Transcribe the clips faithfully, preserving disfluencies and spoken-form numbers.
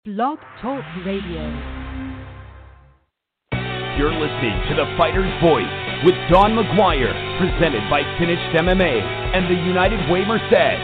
Blog Talk Radio. You're listening to The Fighter's Voice with Don McGuire, presented by Finished M M A and the United Way Merced.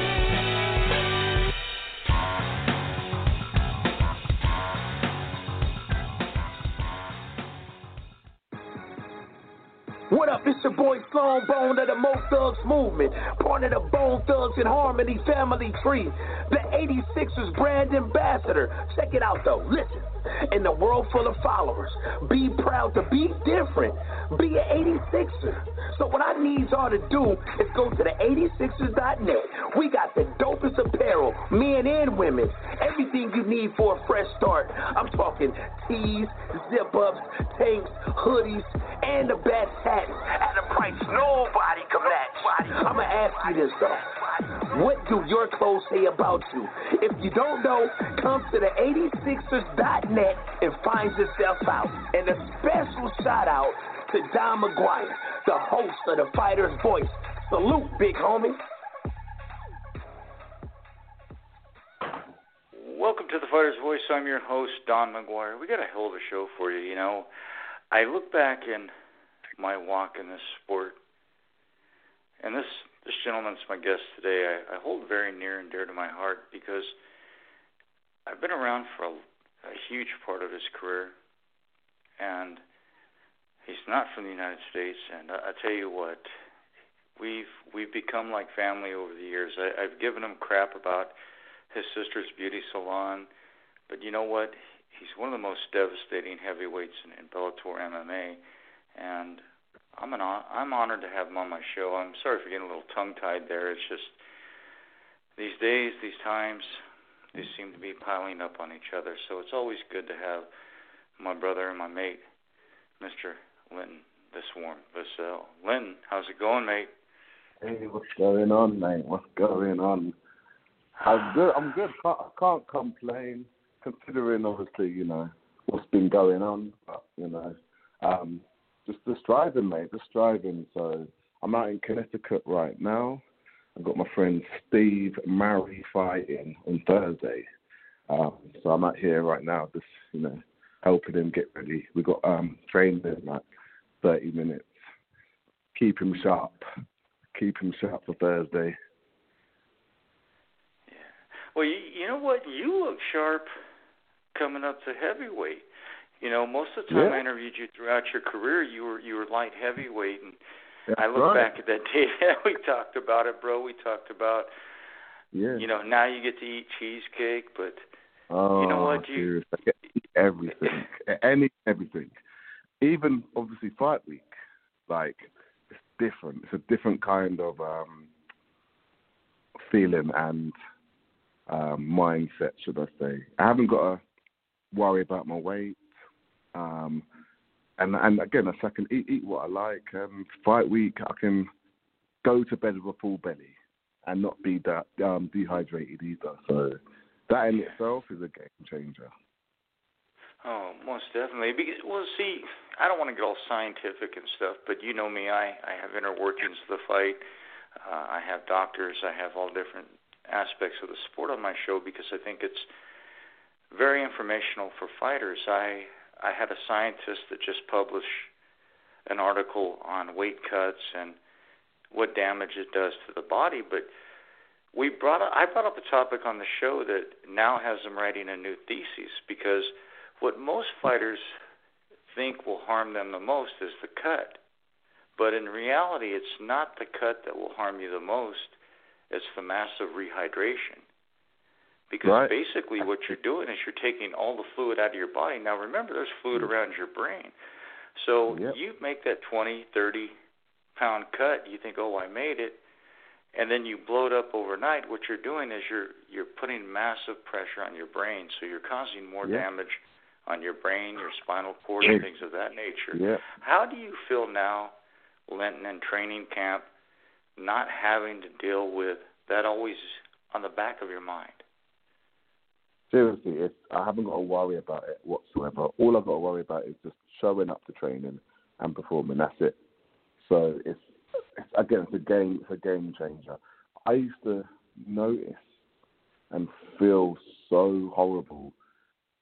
What up, it's your boy Sloan Bone of the Mo Thugs Movement, part of the Bone Thugs and Harmony family tree, the eighty-sixers brand ambassador. Check it out though, listen. In a world full of followers, be proud to be different, be an eighty-sixer. So what I need y'all to do is go to the eighty-sixers dot net. We got the dopest apparel, men and women, everything you need for a fresh start. I'm talking tees, zip-ups, tanks, hoodies, and the best hats at a price nobody can match. I'ma ask you this though. What do your clothes say about you? If you don't know, come to the eighty-sixers dot net and find yourself out. And a special shout out to Don McGuire, the host of The Fighter's Voice. Salute, big homie. Welcome to The Fighter's Voice. I'm your host, Don McGuire. We got a hell of a show for you. You know, I look back in my walk in this sport, and this this gentleman's my guest today. I, I hold very near and dear to my heart because I've been around for a, a huge part of his career, and he's not from the United States. And I, I tell you what, we've we've become like family over the years. I, I've given him crap about his sister's beauty salon, but you know what? He's one of the most devastating heavyweights in, in Bellator M M A, and I'm an I'm honored to have him on my show. I'm sorry for getting a little tongue-tied there. It's just these days, these times, they seem to be piling up on each other. So it's always good to have my brother and my mate, Mister Linton the Swarm Vassell. Linton, how's it going, mate? Hey, what's going on, mate? What's going on? I'm good. I'm good. Can't, I can't complain, considering obviously, you know, what's been going on. But, you know, um, just just driving, mate. Just driving. So I'm out in Connecticut right now. I've got my friend Steve Murray fighting on Thursday. Um, so I'm out here right now, just you know, helping him get ready. We got um, training in like thirty minutes. Keep him sharp. Keep him sharp for Thursday. Well, you, you know what? You look sharp coming up to heavyweight. You know, most of the time yeah. I interviewed you throughout your career, you were you were light heavyweight, and That's I look right. back at that day that we talked about it, bro. We talked about, yeah. you know, now you get to eat cheesecake, but oh, you know what? You I get to eat everything, any everything, even obviously fight week. Like it's different. It's a different kind of um, feeling and. Um, mindset, should I say. I haven't got to worry about my weight. Um, and, and again, I can eat, eat what I like. Um, fight week, I can go to bed with a full belly and not be that um, dehydrated either. So that in itself is a game changer. Oh, most definitely. Because, well, see, I don't want to get all scientific and stuff, but you know me, I, I have inner workings of the fight. Uh, I have doctors. I have all different aspects of the sport on my show because I think it's very informational for fighters. I I had a scientist that just published an article on weight cuts and what damage it does to the body, but we brought up, I brought up a topic on the show that now has them writing a new thesis because what most fighters think will harm them the most is the cut. But in reality, it's not the cut that will harm you the most. It's the massive rehydration. Because right. basically what you're doing is you're taking all the fluid out of your body. Now, remember, there's fluid around your brain. So yep. you make that twenty, thirty-pound cut. You think, oh, I made it. And then you blow it up overnight. What you're doing is you're you're putting massive pressure on your brain. So you're causing more yep. damage on your brain, your spinal cord, and things of that nature. Yep. How do you feel now, Linton, in training camp, not having to deal with that always on the back of your mind? Seriously, it's, I haven't got to worry about it whatsoever. All I've got to worry about is just showing up to training and performing. That's it. So it's, it's again, it's a game. It's a game changer. I used to notice and feel so horrible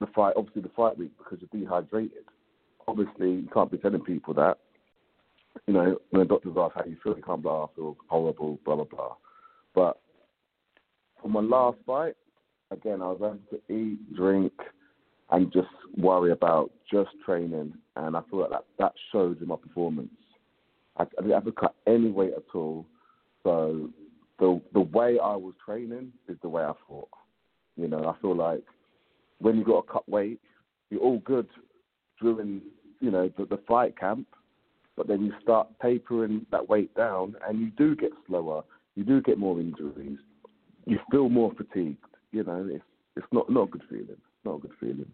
fight, obviously the fight week, because you're dehydrated. Obviously, you can't be telling people that. You know, when the doctors ask how you feel, you can't be like, I feel horrible, blah, blah, blah. But for my last fight, again, I was able to eat, drink, and just worry about just training. And I feel like that, that showed in my performance. I, I didn't have to cut any weight at all. So the the way I was training is the way I fought. You know, I feel like when you got to cut weight, you're all good during, you know, the, the fight camp, but then you start tapering that weight down and you do get slower. You do get more injuries. You feel more fatigued. You know, it's it's not, not a good feeling. It's not a good feeling.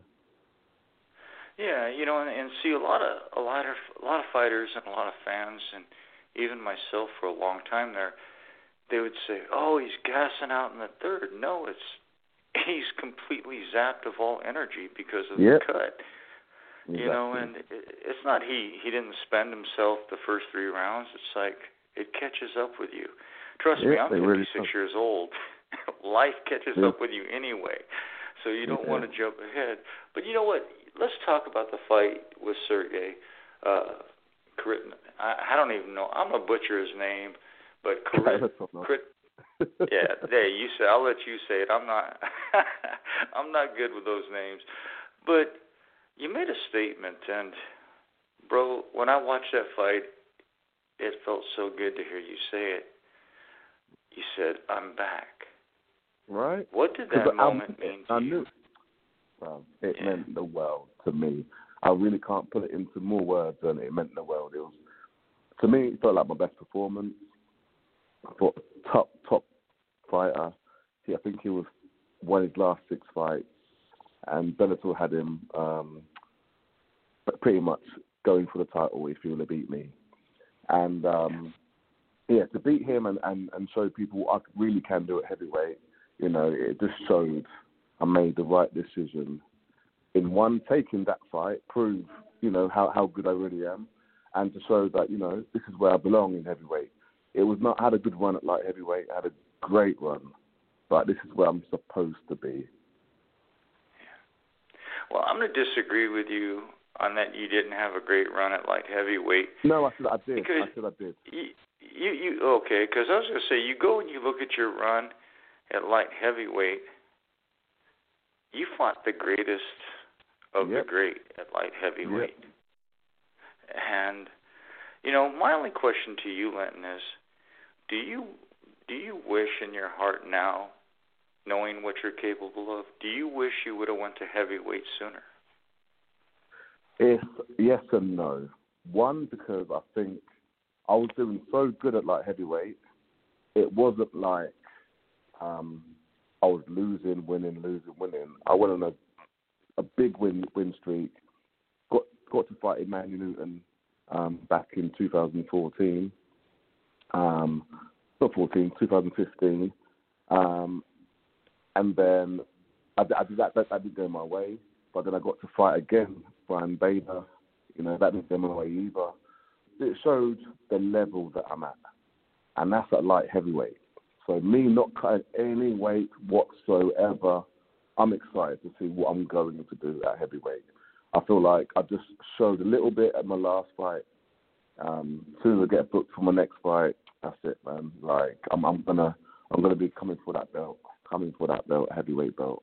Yeah, you know, and, and see a lot of a lot of a lot of fighters and a lot of fans, and even myself for a long time there, they would say, "Oh, he's gassing out in the third." No, it's he's completely zapped of all energy because of yep. the cut. Exactly. You know, and it, it's not he he didn't spend himself the first three rounds. It's like it catches up with you. Trust yep, me, I'm fifty-six really years old. Life catches yep. up with you anyway, so you don't yeah. want to jump ahead. But you know what? Let's talk about the fight with Sergey. Uh, Krit- I, I don't even know. I'm gonna butcher his name, but Krit- Krit- yeah, hey, you say. I'll let you say it. I'm not. I'm not good with those names, but you made a statement, and bro, when I watched that fight, it felt so good to hear you say it. You said, "I'm back." Right. What did that moment I, mean to I you? Knew. Well, it yeah. meant the world to me. I really can't put it into more words than it meant the world. It was, to me, it felt like my best performance. I thought top, top fighter. He, I think he was won his last six fights, and Bellator had him um, pretty much going for the title if he were to beat me. And, um, yeah, to beat him and, and, and show people I really can do it heavyweight, you know, it just showed I made the right decision. In one, taking that fight, prove, you know, how, how good I really am, and to show that, you know, this is where I belong in heavyweight. It was not, I had a good run at light heavyweight, I had a great run, but this is where I'm supposed to be. Yeah. Well, I'm going to disagree with you on that you didn't have a great run at light heavyweight. No, I said I did. Because I said I did. You, you, you okay, because I was going to say, you go and you look at your run at light heavyweight, you fought the greatest of yep. the great at light heavyweight. Yep. And, you know, my only question to you, Linton, is do you do you wish in your heart now, knowing what you're capable of, do you wish you would have went to heavyweight sooner? If yes and no. One, because I think I was doing so good at light heavyweight, it wasn't like um, I was losing, winning, losing, winning. I went on a, a big win win streak. Got got to fight Emmanuel Newton um, back in two thousand fourteen. Um, not fourteen, two thousand fifteen. Um, and then I, I did that, that. That didn't go my way. But then I got to fight again, Brian Bader. You know, that didn't go my way either. It showed the level that I'm at, and that's at light heavyweight. So me not cutting any weight whatsoever, I'm excited to see what I'm going to do at heavyweight. I feel like I just showed a little bit at my last fight. Um, as soon as I get booked for my next fight, that's it, man. Like I'm, I'm gonna, I'm gonna be coming for that belt, coming for that belt, heavyweight belt.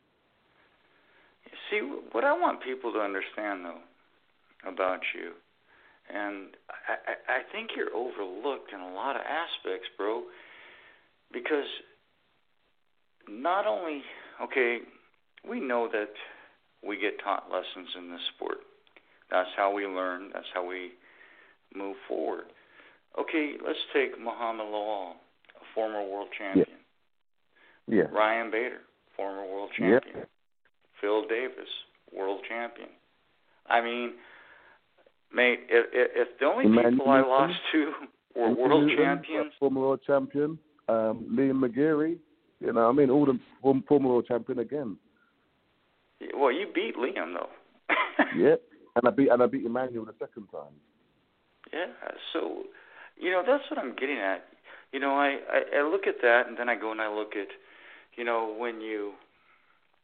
See, what I want people to understand though about you, and I, I, I think you're overlooked in a lot of aspects, bro. Because not only, okay, we know that we get taught lessons in this sport. That's how we learn. That's how we move forward. Okay, let's take Muhammad Lawal, a former world champion. Yeah. yeah. Ryan Bader, former world champion. Yeah. Phil Davis, world champion. I mean, mate, if, if the only Emmanuel people I Newton, lost to were world Newton, champions. Former world champion. Um, Liam McGeary, you know, I mean, all the former world champion again. Well, you beat Liam though. Yep, and I beat and I beat Emmanuel the second time. Yeah, so you know that's what I'm getting at. You know, I, I, I look at that, and then I go and I look at, you know, when you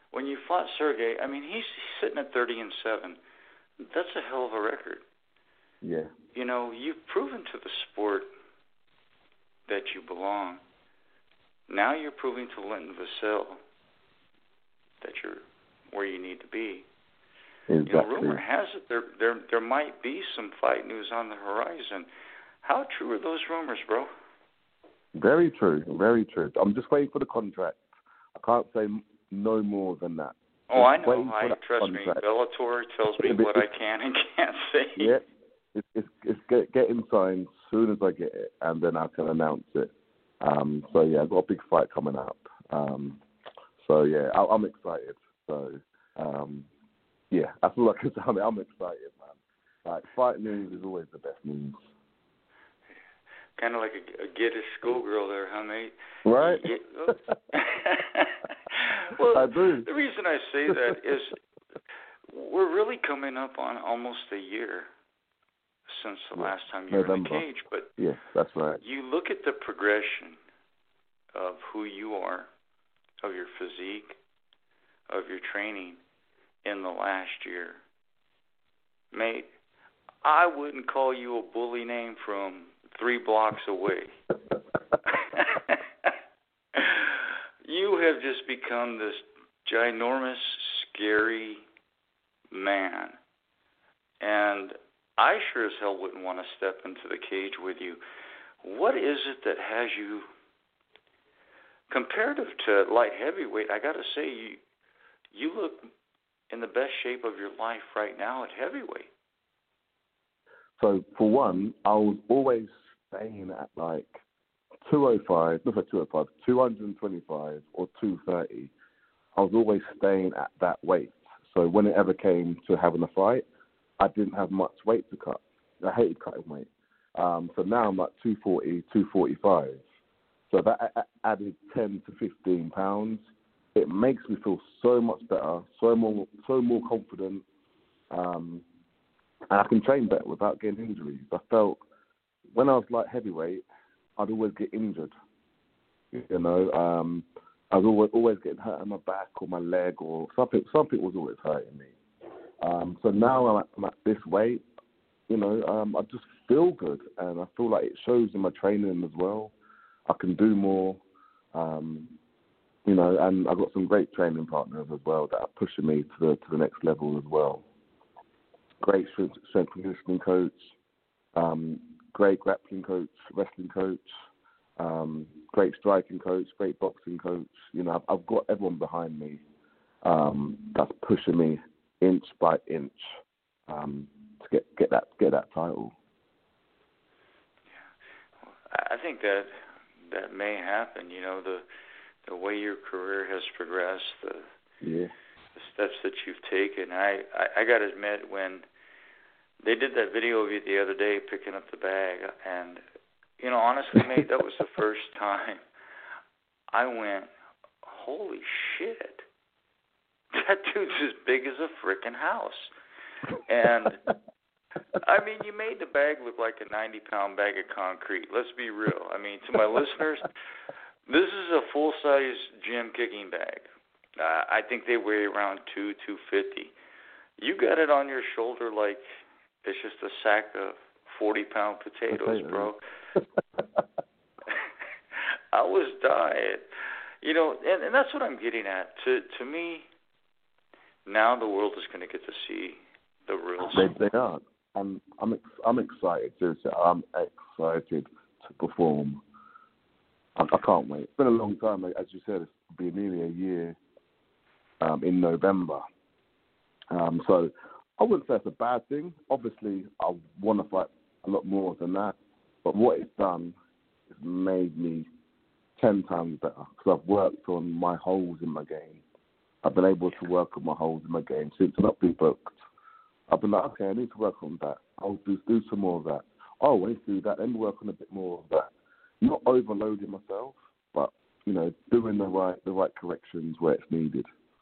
when you fought Sergey, I mean, he's, he's sitting at thirty and seven. That's a hell of a record. Yeah. You know, you've proven to the sport that you belong. Now you're proving to Linton Vassell that you're where you need to be. Exactly. You know, rumor has it there there there might be some fight news on the horizon. How true are those rumors, bro? Very true, very true. I'm just waiting for the contract. I can't say no more than that. Oh, I Just know. I trust contract. me. Bellator tells me what I can and can't say. Yeah, it's it's, it's get, getting signed as soon as I get it, and then I can announce it. Um, so yeah, I've got a big fight coming up. Um, so yeah, I, I'm excited. So um, yeah, that's all I can say. I mean, I'm excited, man. Like fight news is always the best news. Kind of like a, a Giddish schoolgirl there, huh, mate? Right. You, well, I do. The reason I say that is we're really coming up on almost a year since the yeah. last time you November. were in the cage. But yeah, that's right. You look at the progression of who you are, of your physique, of your training in the last year. Mate, I wouldn't call you a bully name from three blocks away. You have just become this ginormous, scary man. And I sure as hell wouldn't want to step into the cage with you. What is it that has you, comparative to light heavyweight, I got to say, you, you look in the best shape of your life right now at heavyweight. So, for one, I was always staying at like two oh five, not two oh five, two twenty-five or two thirty. I was always staying at that weight. So when it ever came to having a fight, I didn't have much weight to cut. I hated cutting weight. Um, so now I'm at two forty, two forty-five. So that a- added ten to fifteen pounds. It makes me feel so much better, so more, so more confident. Um, and I can train better without getting injuries. I felt when I was light heavyweight, I'd always get injured. You know, um, I was always, always getting hurt on my back or my leg or something. Something was always hurting me. Um, so now I'm at, I'm at this weight, you know, um, I just feel good, and I feel like it shows in my training as well. I can do more, um, you know, and I've got some great training partners as well that are pushing me to the to the next level as well. Great strength, strength and conditioning coach, um, great grappling coach, wrestling coach, um, great striking coach, great boxing coach. You know, I've, I've got everyone behind me um, that's pushing me inch by inch um, to get, get that get that title. Yeah, I think that that may happen. You know, the the way your career has progressed, the yeah. the steps that you've taken. I, I, I got to admit, when they did that video of you the other day picking up the bag, and, you know, honestly, mate, that was the first time I went, holy shit, that dude's as big as a freaking house. And, I mean, you made the bag look like a ninety-pound bag of concrete. Let's be real. I mean, to my listeners, this is a full-size gym kicking bag. Uh, I think they weigh around two, two fifty. You got it on your shoulder like it's just a sack of forty-pound potatoes, bro. I was dying. You know, and, and that's what I'm getting at. To to me, now the world is going to get to see the real They, they are. I'm, I'm, ex- I'm excited, seriously. I'm excited to perform. I, I can't wait. It's been a long time. As you said, it's been nearly a year. Um, in November. Um, so I wouldn't say it's a bad thing. Obviously, I want to fight a lot more than that. But what it's done is made me ten times better because I've worked on my holes in my game. I've been able to work on my holes in my game since I've not been booked. I've been like, okay, I need to work on that. I'll do, do some more of that. Oh, I need to do that. Let me work on a bit more of that. Not overloading myself, but, you know, doing the right the right corrections where it's needed.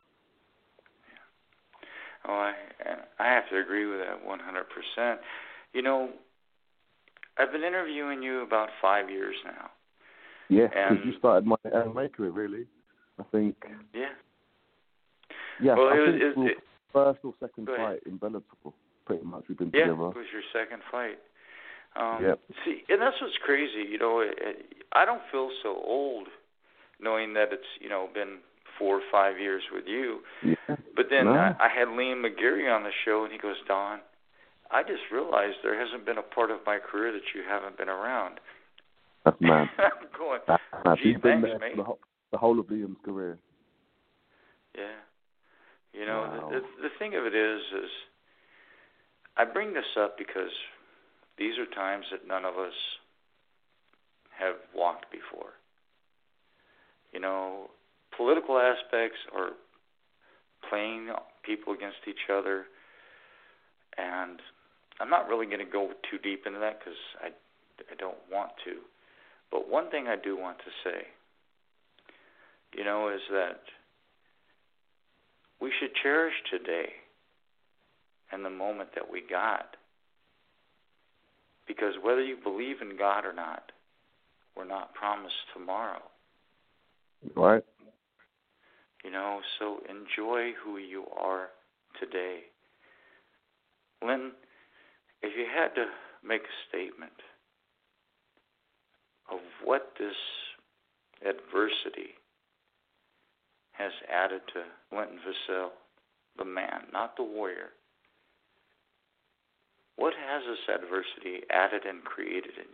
Oh, I I have to agree with that one hundred percent. You know, I've been interviewing you about five years now. Yeah, because you started my M M A career, really, I think. Yeah. Yeah, well, I it, think it, we'll it, first or second go fight ahead. in Bellator. Pretty much, we've been Yeah, together. it was your second fight. Um, yep. See, and that's what's crazy. You know, it, it, I don't feel so old knowing that it's, you know, been four or five years with you. Yeah. But then no. I, I had Liam McGarry on the show, and he goes, Don, I just realized there hasn't been a part of my career that you haven't been around. That's mad. I'm going, That's mad. gee, You've been thanks, there mate. for the whole, the whole of Liam's career. Yeah. You know, wow. the, the the thing of it is, is I bring this up because these are times that none of us have walked before. You know, political aspects are playing people against each other, and I'm not really going to go too deep into that because I, I don't want to. But one thing I do want to say, you know, is that we should cherish today and the moment that we got. Because whether you believe in God or not, we're not promised tomorrow. Right. You know, so enjoy who you are today. Lynn, if you had to make a statement of what this adversity has added to Linton Vassell, the man, not the warrior, what has this adversity added and created in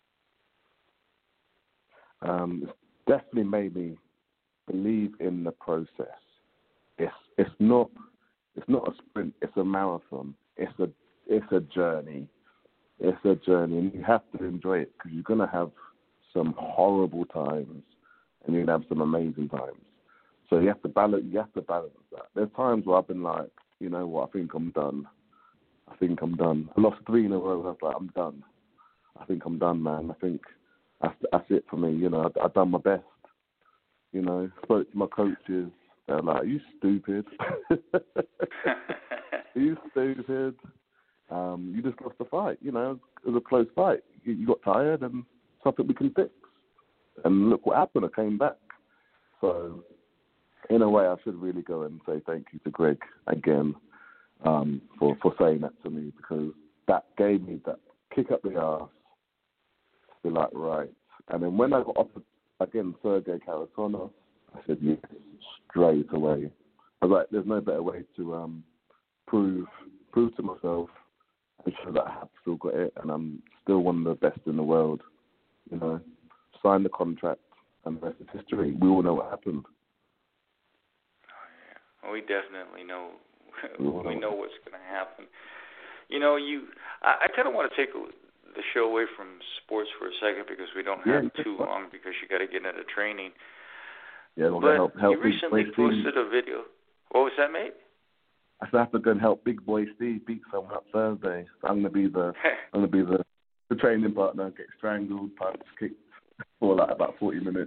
you? Um, it's definitely made me believe in the process. It's it's not it's not a sprint. It's a marathon. It's a it's a journey. It's a journey, and you have to enjoy it because you're gonna have some horrible times, and you're gonna have some amazing times. So you have to balance. You have to balance that. There's times where I've been like, you know what? I think I'm done. I think I'm done. I lost three in a row. And I was like, I'm done. I think I'm done, man. I think that's that's it for me. You know, I, I've done my best. You know, spoke to my coaches. They're like, "Are you stupid? Are you stupid? Um, you just lost the fight. You know, it was a close fight. You, you got tired, and something we can fix. And look what happened. I came back. So, in a way, I should really go and say thank you to Greg again um, for for saying that to me, because that gave me that kick up the arse to be like, right. And then when I got offered again Sergey Karatonov, I said yes straight away. I was like, there's no better way to um, prove prove to myself and show that I have still got it, and I'm still one of the best in the world. You know, sign the contract, and the rest is history. We all know what happened. Oh, yeah. Well, we definitely know. We, all we know. know what's going to happen. You know, you. I, I kind of want to take the show away from sports for a second because we don't have yeah, too long because you got to get into training. Yeah, we'll but help, help you recently Big Boy posted Steve. a video. What was that, mate? I still have to go and help Big Boy Steve beat someone up Thursday. So I'm gonna be the I'm gonna be the, the training partner. Get strangled, punched, kicked for like about forty minutes.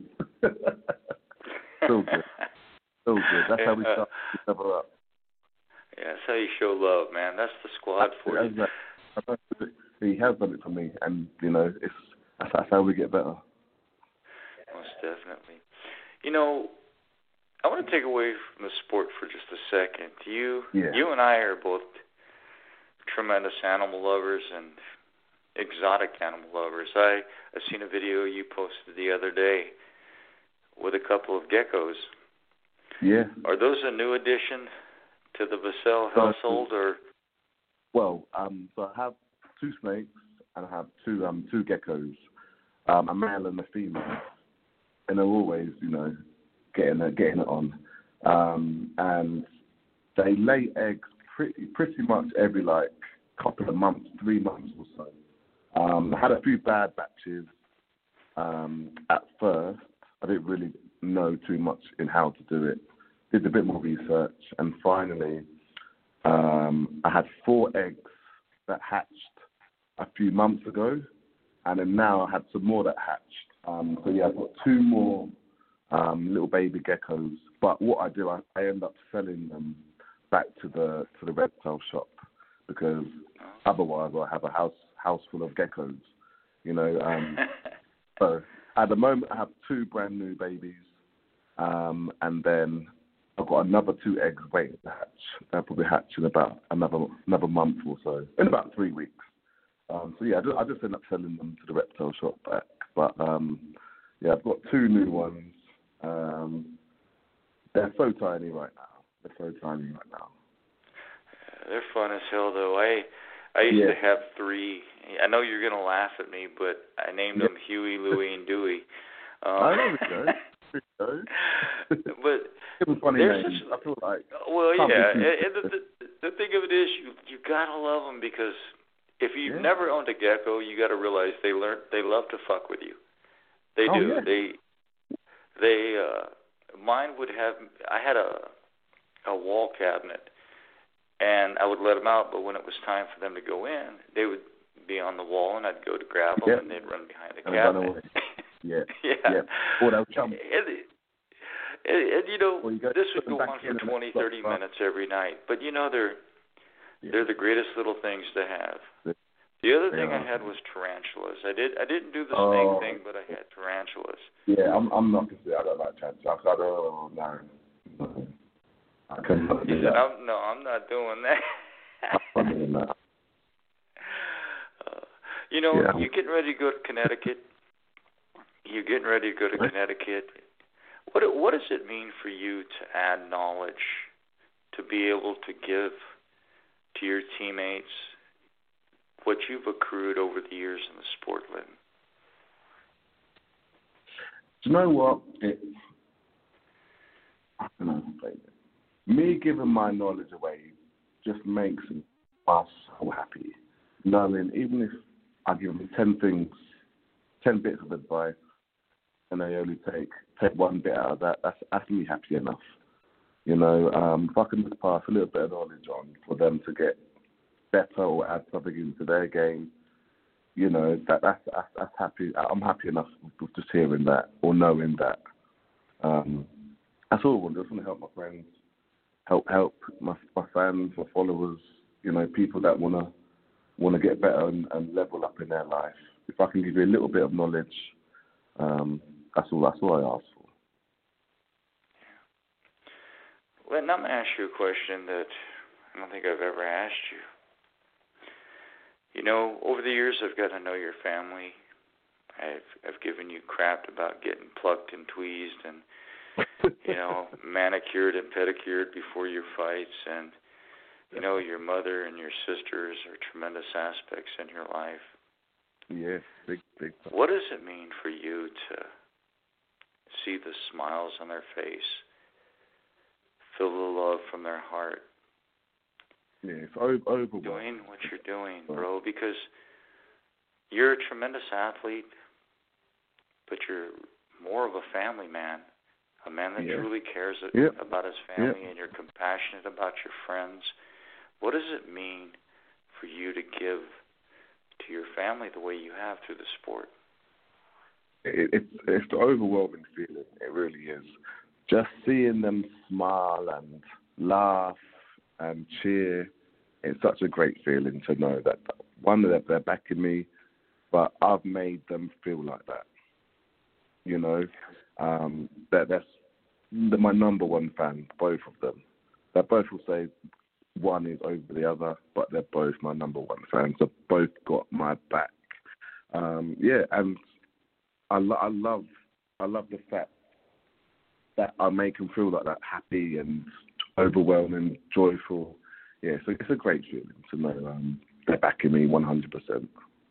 Still good. Still good. That's how we start each other up. Yeah, that's how you show love, man. That's the squad for you. That, he has done it for me, and you know, it's that's, that's how we get better. Most definitely. You know, I want to take away from the sport for just a second. You, yeah. you and I are both tremendous animal lovers and exotic animal lovers. I I've seen a video you posted the other day with a couple of geckos. Yeah. Are those a new addition to the Vassell household, or? Well, um, so I have two snakes and I have two um two geckos, um, a male and a female, and they're always, you know, getting it, getting it on, um, and they lay eggs pretty pretty much every like couple of months, three months or so. Um, I had a few bad batches um, at first. I didn't really know too much in how to do it. Did a bit more research, and finally, um, I had four eggs that hatched a few months ago, and then now I had some more that hatched. Um, so yeah, I've got two more um, little baby geckos. But what I do, I, I end up selling them back to the to the reptile shop, because otherwise I have a house house full of geckos. You know. Um, so at the moment I have two brand new babies, um, and then I've got another two eggs waiting to hatch. They'll probably hatch in about another another month or so, in about three weeks. Um, so yeah, I just, I just end up selling them to the reptile shop back. But um, yeah, I've got two new ones. Um, they're so tiny right now. They're so tiny right now. They're fun as hell, though. I I used yeah. to have three. I know you're gonna laugh at me, but I named yeah. them Huey, Louie, and Dewey. Um, I know we go. We go. But it was funny names. such, I feel like. Well, yeah, and, and the, the the thing of it is, you you gotta love them because if you've yeah. never owned a gecko, you gotta realize they learn they love to fuck with you. They oh, do. Yeah. They they uh, mine would have. I had a a wall cabinet, and I would let them out. But when it was time for them to go in, they would be on the wall, and I'd go to grab them, yeah. and they'd run behind the and cabinet. Yeah. yeah. Yeah. Or they'll jump. And, and, and you know, you go, this would go on for twenty, thirty minutes every night. But you know, they're yeah. they're the greatest little things to have. The other thing yeah. I had was tarantulas. I did I didn't do the oh. snake thing, but I had tarantulas. Yeah, I'm I'm not gonna say I don't like tarantulas. I don't know. No. I couldn't do He that. said, I'm, no, I'm not doing that. I'm not doing that. Uh, you know, yeah. you're getting ready to go to Connecticut. You're getting ready to go to Connecticut. What what does it mean for you to add knowledge, to be able to give to your teammates what you've accrued over the years in the sport, Lynn? Do you know what? It, I don't know. Me giving my knowledge away just makes us so happy. Knowing even if I give them ten things, ten bits of advice, and they only take take one bit out of that, that's, that's me happy enough. You know, um, if I can just pass a little bit of knowledge on for them to get better or add something into their game, you know, that that's, that's, that's happy. I'm happy enough with just hearing that or knowing that. Um, that's all I want. I just want to help my friends, help help my my fans, my followers, you know, people that want to want to get better and, and level up in their life. If I can give you a little bit of knowledge, um, that's all. That's all I ask for. Well, I'm going to ask you a question that I don't think I've ever asked you. You know, over the years, I've got to know your family. I've I've given you crap about getting plucked and tweezed and, you know, manicured and pedicured before your fights. And, you know, your mother and your sisters are tremendous aspects in your life. Yeah, big, big. What does it mean for you to see the smiles on their face, feel the love from their heart? Yeah, it's over, overwhelming. Doing what you're doing, bro, because you're a tremendous athlete, but you're more of a family man, a man that yeah. truly cares yep. about his family, yep. and you're compassionate about your friends. What does it mean for you to give to your family the way you have through the sport? It, it's it's the overwhelming feeling. It really is. Just seeing them smile and laugh and cheer, it's such a great feeling to know that, one, that they're backing me, but I've made them feel like that. You know, um, that that's they're my number one fan, both of them. They both will say one is over the other, but they're both my number one fans. So both got my back. Um, yeah, and I, lo- I love I love the fact that I make them feel like that, happy and overwhelming, joyful. Yeah, so it's a great feeling to know um, they're backing me one hundred percent.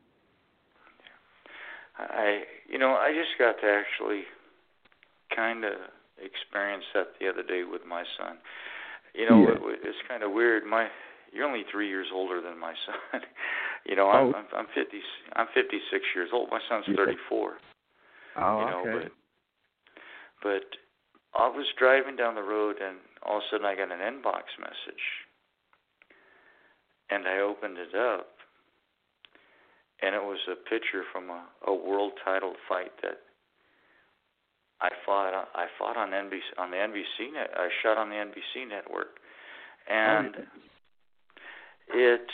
I, you know, I just got to actually kind of experience that the other day with my son. You know, yeah. it, it's kind of weird. My, you're only three years older than my son. you know, I'm, oh. I'm, I'm fifty, I'm fifty-six years old. My son's yeah. thirty-four. Oh, you know, okay. But, but I was driving down the road, and all of a sudden I got an inbox message, and I opened it up, and it was a picture from a, a world title fight that I fought. I fought on N B C on the N B C net. I shot on the N B C network, and oh, yeah. it.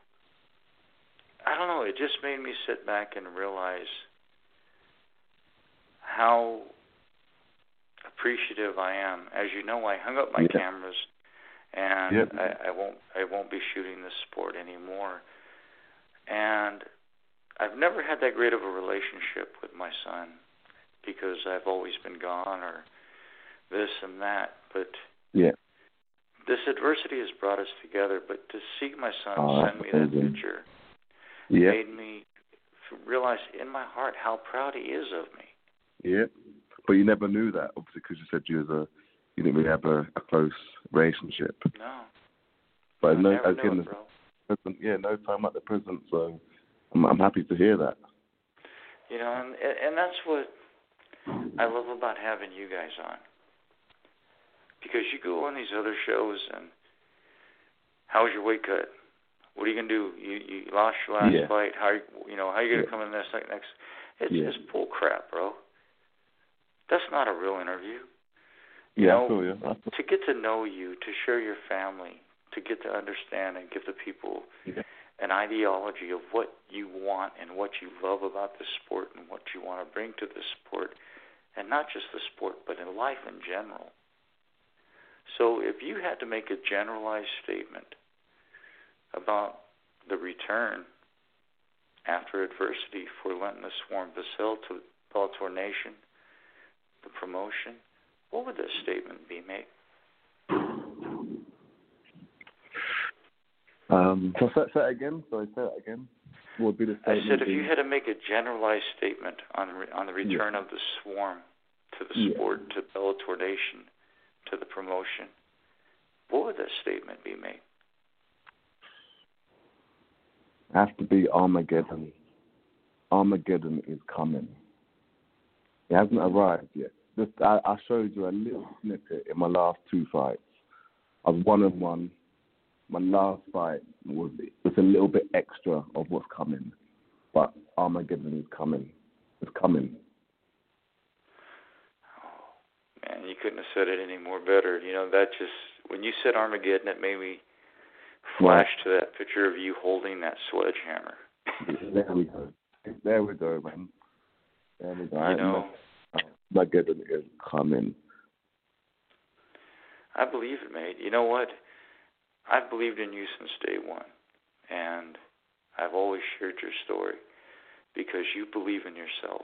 I don't know. It just made me sit back and realize how appreciative I am. As you know, I hung up my yeah. cameras, and yep. I, I won't I won't be shooting this sport anymore. And I've never had that great of a relationship with my son because I've always been gone or this and that. But yeah. this adversity has brought us together. But to see my son oh, send me that picture yeah. made me realize in my heart how proud he is of me. Yeah, but you never knew that, obviously, because you said you was a, you didn't really have a, a close relationship. No. But I no, never again, knew it, bro. Present, yeah, no time like the present, so I'm, I'm happy to hear that. You know, and and that's what I love about having you guys on. Because you go on these other shows and how's your weight cut? What are you gonna do? You you lost your last yeah. fight. How you you know how you gonna yeah. come in this like next? It's yeah. just bull crap, bro. That's not a real interview. You yeah, know, I feel you. I feel to get to know you, to share your family, to get to understand and give the people yeah. an ideology of what you want and what you love about the sport and what you want to bring to the sport, and not just the sport, but in life in general. So if you had to make a generalized statement about the return after adversity for Lenton the Swarm Vassell to Bellator Nation, the promotion, what would this statement be, mate? Um, so say, say it again. Sorry, say it again. What would be the statement? I said if be? you had to make a generalized statement on on the return yeah. of the Swarm to the yeah. sport, to Bellator Nation, to the promotion, what would that statement be, mate? Has to be Armageddon. Armageddon is coming. It hasn't arrived yet. Just I, I showed you a little snippet in my last two fights. I was one and one. My last fight was was a little bit extra of what's coming, but Armageddon is coming. It's coming. Oh, man, you couldn't have said it any more better. You know, that just when you said Armageddon, it made me flash right. to that picture of you holding that sledgehammer. There we go. There we go, man. There we go. You know, Armageddon is coming. I believe it, mate. You know what? I've believed in you since day one, and I've always shared your story because you believe in yourself.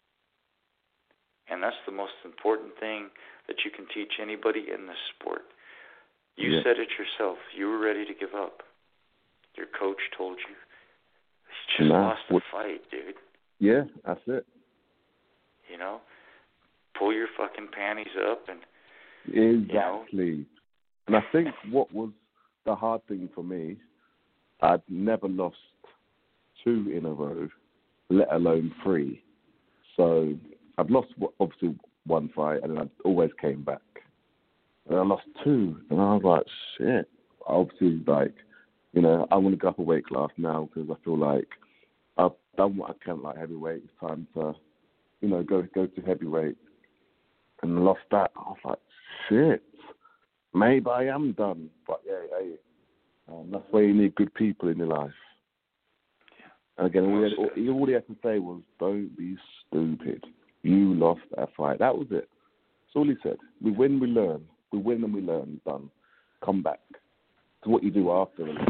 And that's the most important thing that you can teach anybody in this sport. You yeah. said it yourself. You were ready to give up. Your coach told you. You just nah, lost the what, fight, dude. Yeah, that's it. You know? Pull your fucking panties up and... Exactly. You know, and I think what was the hard thing for me, I'd never lost two in a row, let alone three. So I've lost, obviously, one fight, and then I always came back. And I lost two, and I was like, shit. Obviously, like, you know, I want to go up a weight class now because I feel like I've done what I can, like heavyweight. It's time to, you know, go go to heavyweight. And I lost that. I was like, shit. Maybe I am done. But, yeah, hey, um, that's why you need good people in your life. Yeah. And again, all he, had, all, all he had to say was, don't be stupid. You lost that fight. That was it. That's all he said. We win, we learn. We win and we learn. Done. Come back. It's what you do after. Did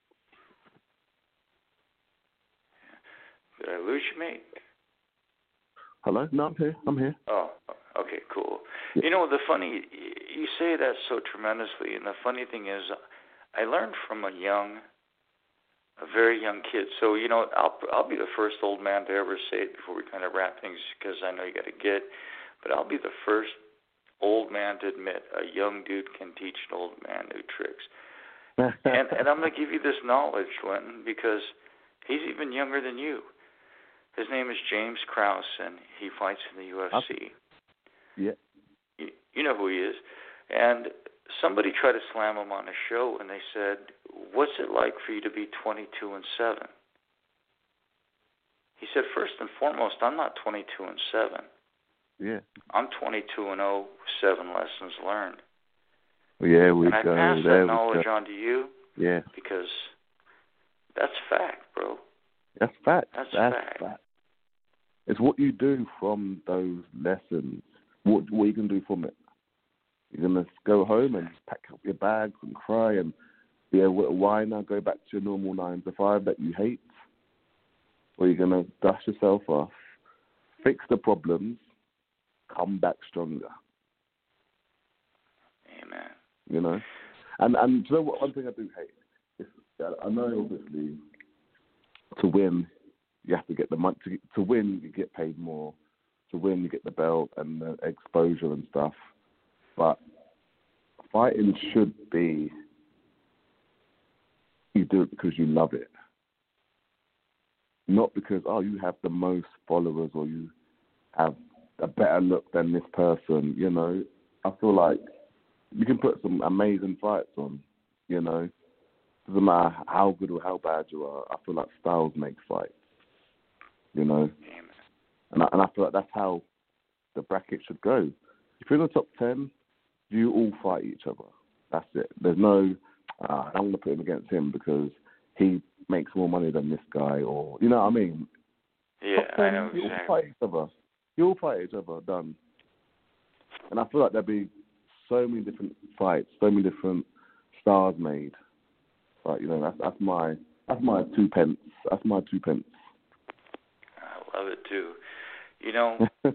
I lose you, mate? Hello? No, I'm here. I'm here. Oh, okay, cool. Yeah. You know, the funny, you say that so tremendously, and the funny thing is, I learned from a young, a very young kid. So, you know, I'll I'll be the first old man to ever say it before we kind of wrap things, because I know you got to get, but I'll be the first old man to admit a young dude can teach an old man new tricks. and and I'm going to give you this knowledge, Lenton, because he's even younger than you. His name is James Krause, and he fights in the U F C. Yeah. You, you know who he is. And somebody tried to slam him on a show, and they said, what's it like for you to be twenty-two and seven? He said, first and foremost, I'm not twenty-two and seven. Yeah. I'm twenty-two and oh, seven lessons learned. Yeah, we and I go. pass there that knowledge go. on to you. Yeah. Because that's fact, bro. That's fact. That's, that's fact. fact. It's what you do from those lessons what what are you gonna do from it? You're gonna go home and pack up your bags and cry and be a little whiner, go back to your normal nine to five that you hate, or you're gonna dust yourself off, fix the problems, come back stronger. Amen. You know, and and do you know what? One thing I do hate is I know obviously to win you have to get the money. To, to win you get paid more. To win you get the belt and the exposure and stuff. But fighting should be you do it because you love it, not because oh you have the most followers or you have a better look than this person. You know, I feel like you can put some amazing fights on. You know, doesn't matter how good or how bad you are. I feel like styles make fights. You know, and I, and I feel like that's how the bracket should go. If you're in the top ten, you all fight each other. That's it. There's no, uh, I'm going to put him against him because he makes more money than this guy, or you know what I mean. Yeah, top ten, I know you exactly. all fight each other. You all fight each other. Done. And I feel like there'd be so many different fights, so many different stars made. But you know, that's that's my that's my two pence. That's my two pence. I love it too. You know,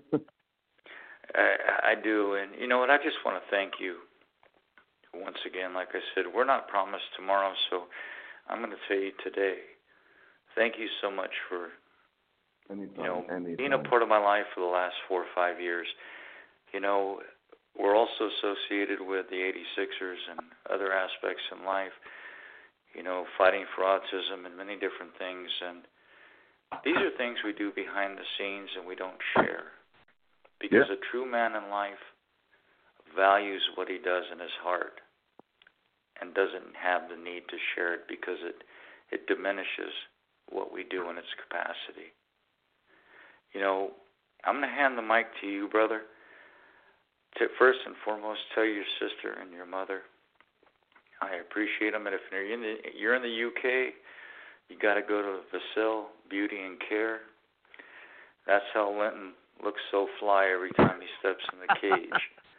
I, I do, and you know what? I just want to thank you once again. Like I said, we're not promised tomorrow, so I'm going to tell you today. Thank you so much for anytime, you know anytime. being a part of my life for the last four or five years. You know, we're also associated with the eighty-sixers and other aspects in life. You know, fighting for autism and many different things, and these are things we do behind the scenes and we don't share. Because yeah. a true man in life values what he does in his heart and doesn't have the need to share it because it, it diminishes what we do in its capacity. You know, I'm going to hand the mic to you, brother. To first and foremost, tell your sister and your mother I appreciate them. And if you're in the, you're in the U K, you got to go to Vasil Beauty and Care. That's how Linton looks so fly every time he steps in the cage.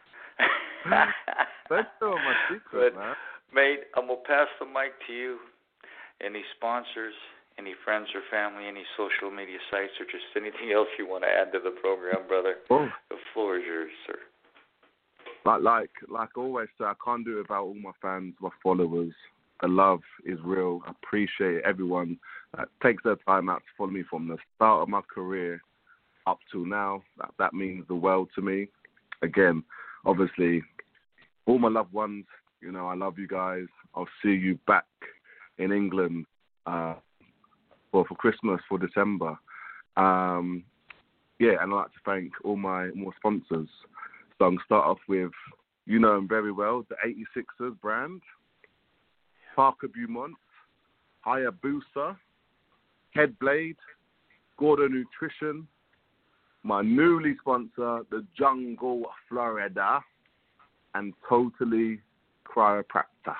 That's still my secret, but, man. Mate, I'm going to pass the mic to you. Any sponsors, any friends or family, any social media sites, or just anything else you want to add to the program, brother? Oh. The floor is yours, sir. Like, like, like always, sir, I can't do it without all my fans, my followers. The love is real. I appreciate everyone that takes their time out to follow me from the start of my career up till now. That, that means the world to me. Again, obviously, all my loved ones, you know, I love you guys. I'll see you back in England uh, for, for Christmas, for December. Um, yeah, and I'd like to thank all my more sponsors. So I'm going to start off with, you know them very well, the eighty-sixers brand, Parker Beaumont, Hayabusa, Headblade, Gordo Nutrition, my newly sponsor, the Jungle Florida, and Totally Chiropractor.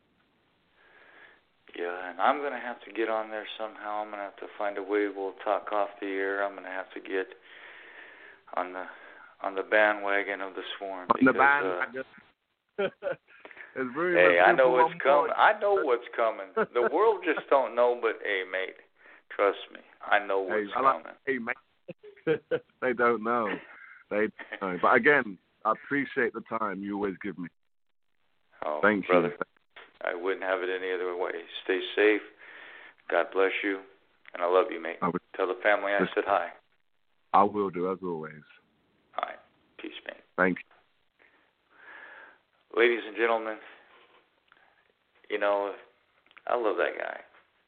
Yeah, and I'm going to have to get on there somehow. I'm going to have to find a way. We'll talk off the air. I'm going to have to get on the on the bandwagon of the swarm. On because, the bandwagon. Uh, hey, I know what's coming. I know what's coming. The world just don't know, but hey, mate, trust me, I know what's hey, coming. Like, hey, mate, they don't know. They don't know. But again, I appreciate the time you always give me. Oh, Thank brother, you. I wouldn't have it any other way. Stay safe. God bless you, and I love you, mate. I will, Tell the family I said hi. I will do, as always. All right. Peace, mate. Thank you. Ladies and gentlemen, you know, I love that guy.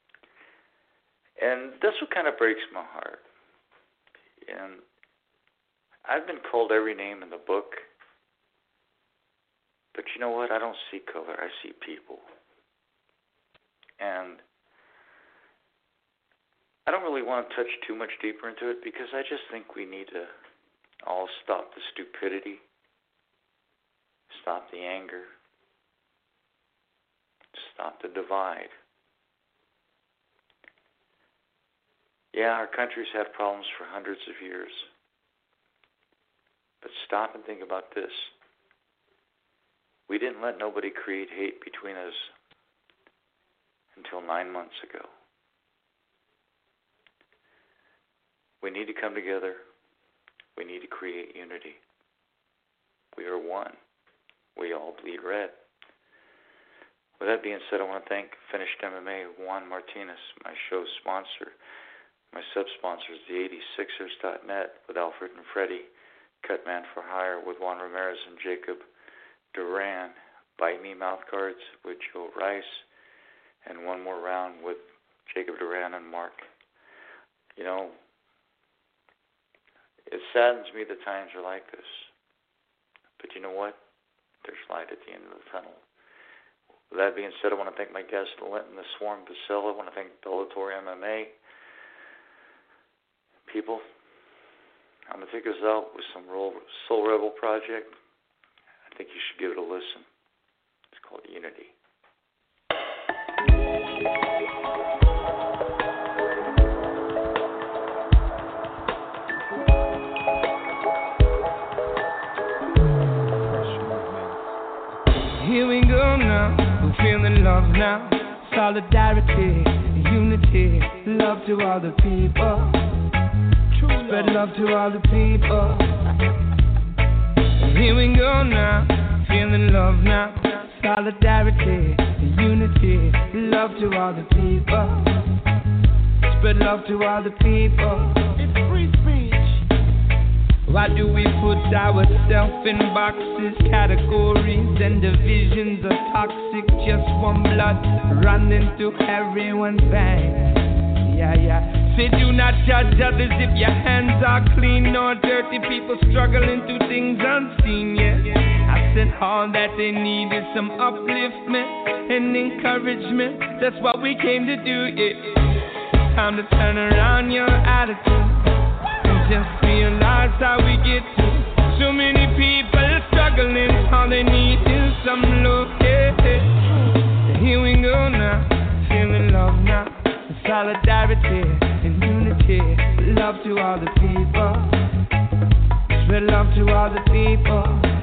And that's what kind of breaks my heart. And I've been called every name in the book. But you know what? I don't see color. I see people. And I don't really want to touch too much deeper into it because I just think we need to all stop the stupidity, stop the anger, stop the divide. Yeah, our country's had problems for hundreds of years. But stop and think about this. We didn't let nobody create hate between us until nine months ago. We need to come together. We need to create unity. We are one. We all bleed red. With that being said, I want to thank Finished M M A, Juan Martinez, my show sponsor, my sub-sponsors, the eighty-sixers dot net with Alfred and Freddie, Cutman for Hire with Juan Ramirez and Jacob Duran, Bite Me Mouth Guards with Joe Rice, and One More Round with Jacob Duran and Mark. You know, it saddens me that times are like this. But you know what? There's light at the end of the tunnel. With that being said, I want to thank my guest, Linton the Swarm Basile. I want to thank Bellator M M A. People, I'm going to take us out with some Soul Rebel Project. I think you should give it a listen. It's called Unity. Here we go now, we're feeling love now. Solidarity, unity, love to all the people. Spread love to all the people. Here we go now, feeling love now. Solidarity, unity, love to all the people. Spread love to all the people. It's free speech. Why do we put ourselves in boxes, categories, and divisions are toxic? Just one blood running through everyone's veins. Yeah, yeah. Say do not judge others if your hands are clean or dirty. People struggling through things unseen, yeah. I said all that they need is some upliftment and encouragement. That's what we came to do, yeah. Time to turn around your attitude. Just realize how we get to so many people struggling. All they need is some love. Yeah, yeah. Here we go now, feeling love now. Solidarity and unity, love to all the people. Spread love to all the people.